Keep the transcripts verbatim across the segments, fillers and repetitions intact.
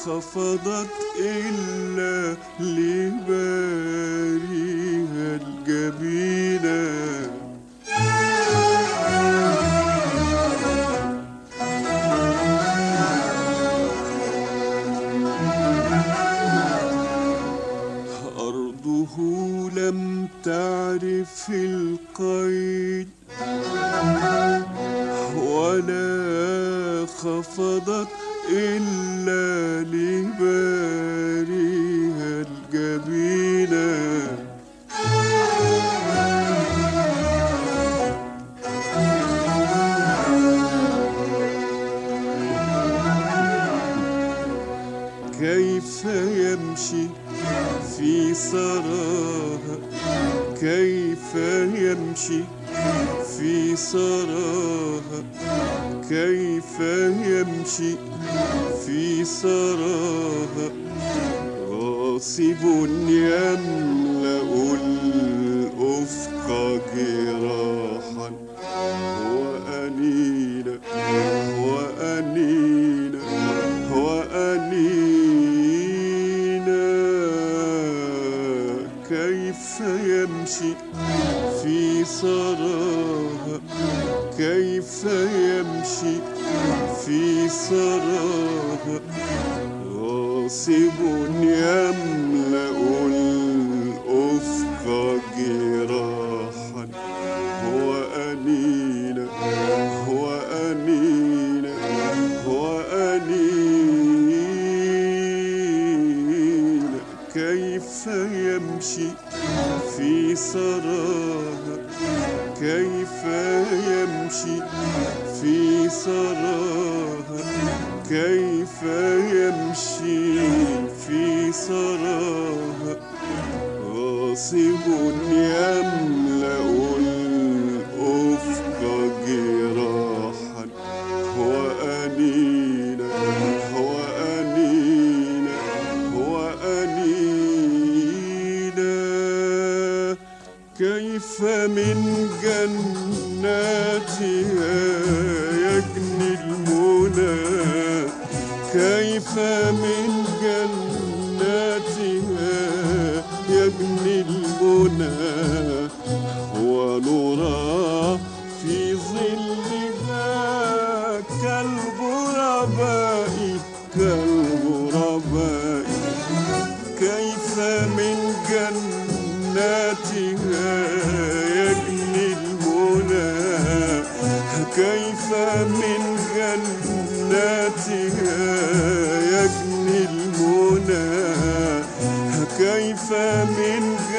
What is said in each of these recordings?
خفضت إلا لباريها الجبينة. أرضه لم تعرف القيد ولا خفضت إلا لباريها الجبينة. كيف يمشي في سراها، كيف يمشي في سراها، كيف يمشي في سراها. غاصب يملأ الأفق جراحا وأنينا وأنينا وأنينا. كيف يمشي في سراها، كيف يمشي في سراها. غاصب يملأ الأفق جراحا وأنينا وأنينا وأنينا. كيف يمشي في سراها، كيف يمشي في سراها، كيف يمشي في سراها. غاصب يملأ الأفق جراحا وأنينا وأنينا وأنينا. كيف من جناتها يجني المنى، كيف من جناتها يجني المنى. ونرى في ظلها كالغرباء كالغرباء. كيف من جناتها يجني المنى، كيف من جناتها يجني المنى. كيف من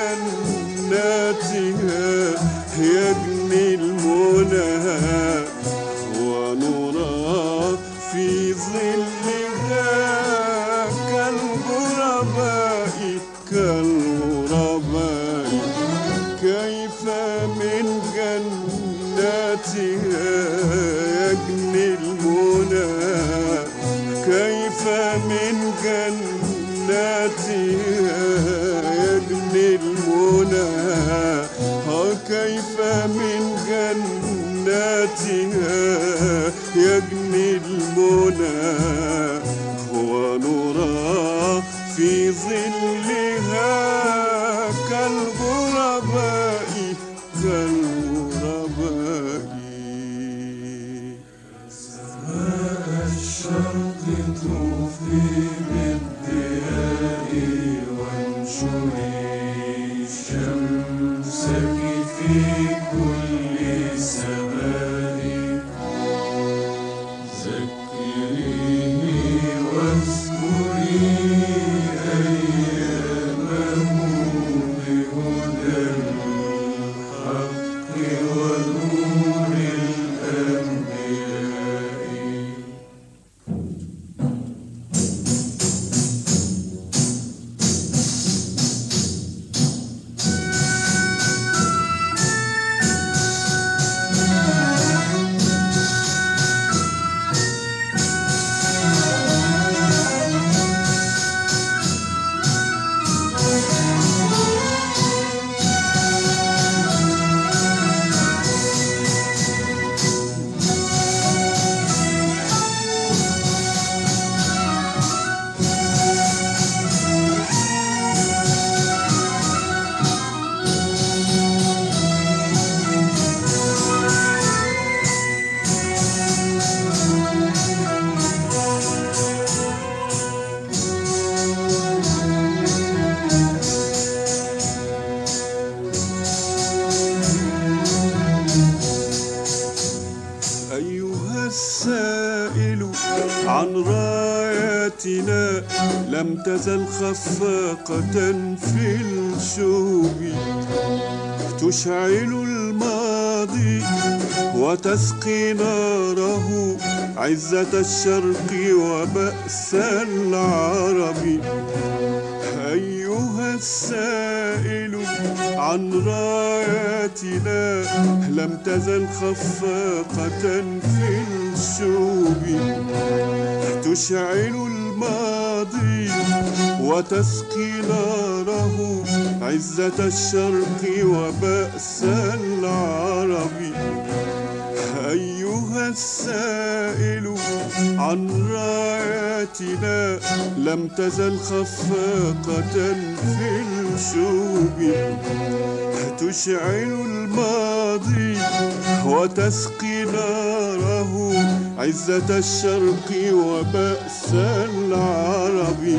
جناتها يجني المنى. ونرى في ظلها كالغرباء كالغرباء. كيف من جناتها يجني المنى، كيف من جناتها يجني المنى. كيف من جناتها يجني المنى. ونرى في ظلها كالغرباء كالغرباء. سماء الشرق طوفي بالضياء وانشري شمسك في كل سماء. ذكريني واذكري أيامه بهدى الحق ونور الأنبياء. السائل عن راياتنا لم تزل خفاقة في الشوب تشعل الماضي وتسقي ناره عزة الشرق وبأس العرب. أيها السائل عن راياتنا لم تزل خفاقة في الشوب تشعل الماضي وتسقي ناره عزة الشرق وبأس العرب. أيها السائل عن راياتنا لم تزل خفاقة في الشوب تشعل الماضي وتسقي ناره عزة الشرق وبأس العرب.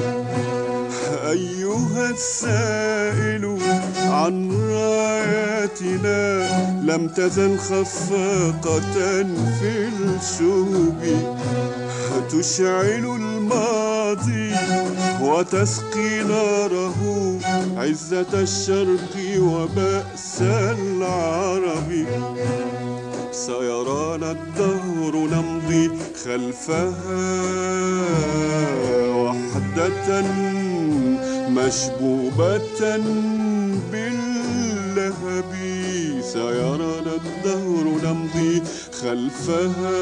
أيها السائل عن راياتنا لم تزل خفاقة في الشوب تشعل الماضي وتسقي ناره عزة الشرق وبأس العرب. سيرانا الدهر نمضي خلفها وحدة مشبوبة باللهب. سيرانا الدهر نمضي خلفها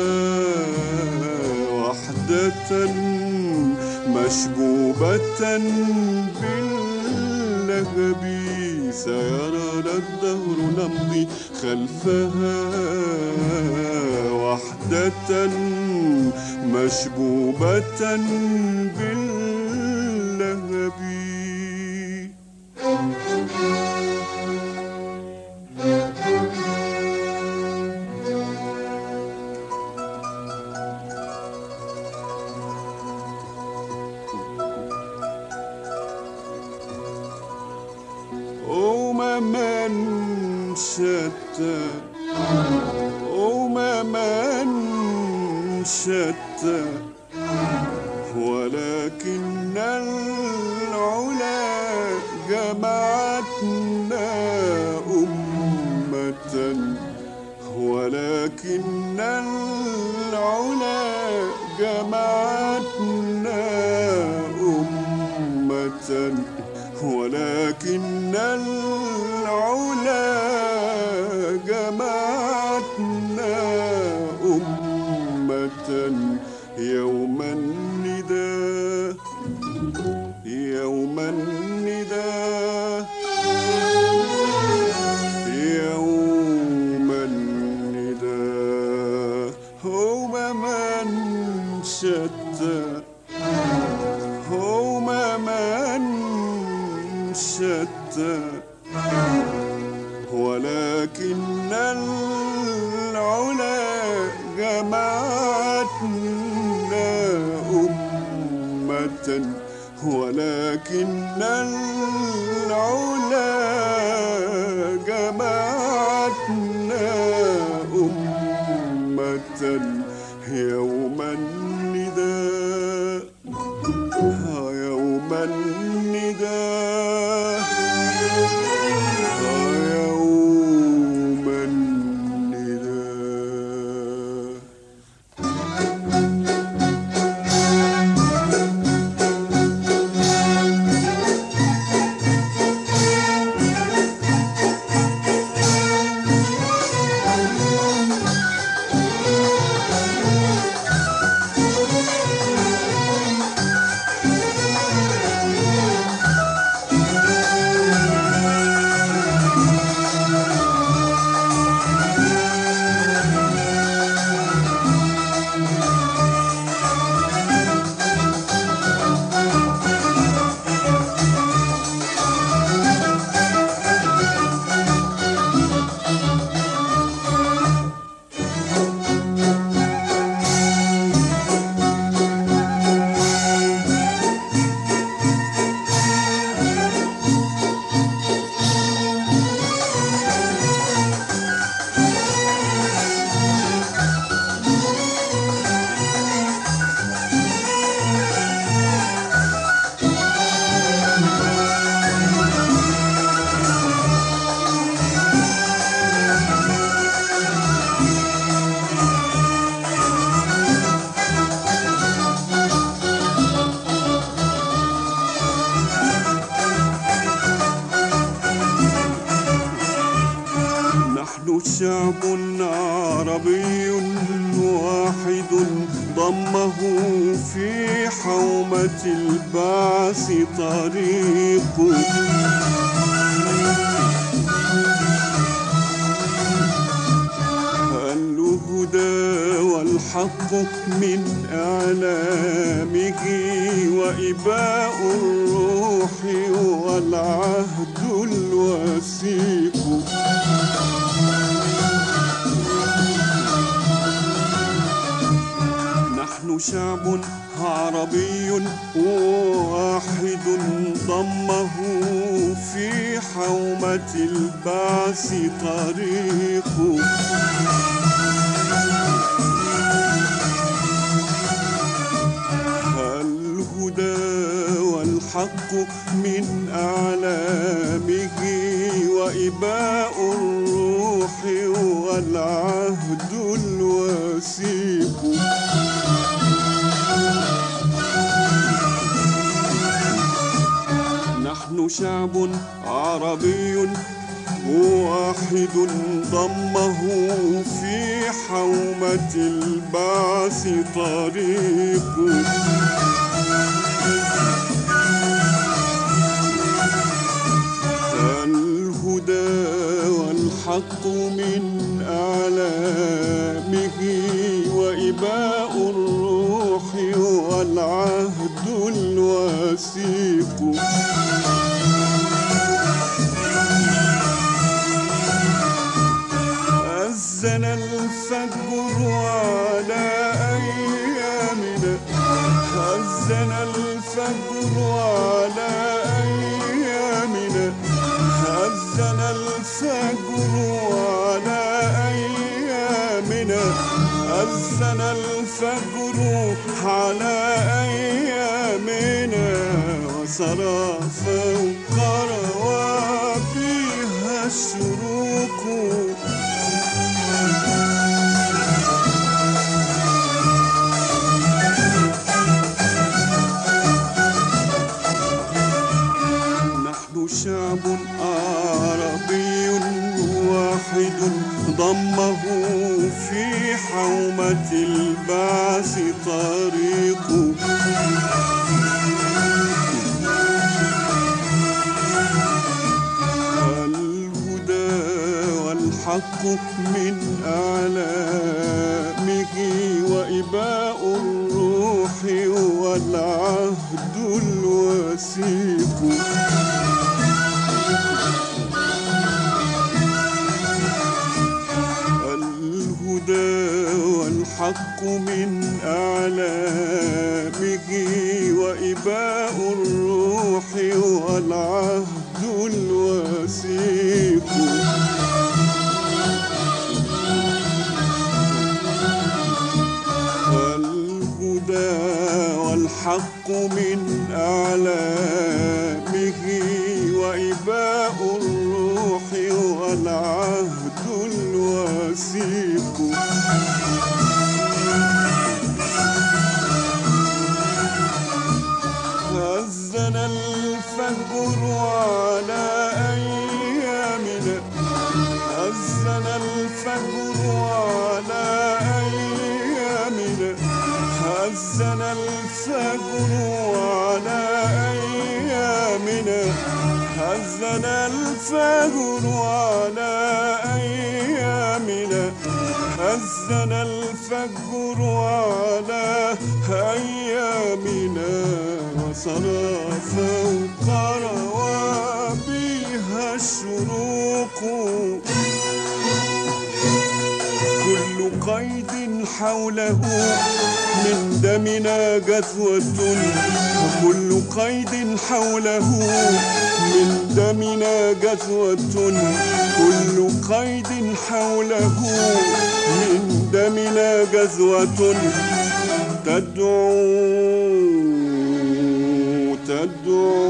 وحدة مشبوبة باللهب. سيرانا الدهر نمضي خلفها وحدة مشبوبة باللهب. أمما شتى أمما شتى ولكن العلا جمعتنا أمة. ولكن العلا جمعتنا أمة. ولكن العلا جمعتنا أمة. يوم النداء يوم النداء يوم النداء. أمما شتى أمما شتى ولكن العلا جمعتنا أمة. ولكن العلا جمعتنا أمة. يوم النداء يوم النداء يوم النداء. ضمه في حومة البعث طريقه. الهدى والحق من إعلامه وإباء الروح والعهد الوثيق. نحن شعب عربي واحد ضمه في حومة البعث طريقه. الهدى والحق من أعلامه وإباء الروح والعهد الوثيق. نحن شعب عربي واحد ضمه في حومة البعث طريقه. الهدى والحق من أعلامه وإباء الروح والعهد الوثيق. أذن الفجر على أيامنا، أذن الفجر على أيامنا، أذن الفجر على أيامنا، أذن الفجر على أيامنا، وسرى فوق روابيها الشروق. شعب عربي واحد ضمه في حومة البعث طريقه. الهدى والحق من أعلامه وإباء الروح والعهد الوثيق. والحق من أعلامه وإباء الروح والعهد الوثيق. الهدى والحق من أعلامه وإباء الروح والعهد الوثيق. أذن الفجر على أيامنا، أذن الفجر على أيامنا، أذن الفجر على أيامنا، أذن الفجر على أيامنا، أذن الفجر على أيامنا، وسرى فوق روابيها الشروق. كل قيد حوله من دمنا جذوة، وكل قيد حوله من دمنا جذوة، كل قيد حوله من دمنا جذوة، تدعو تدعو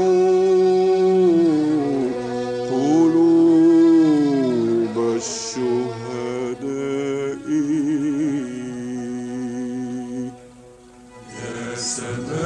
قلوب الشهداء. يا سماء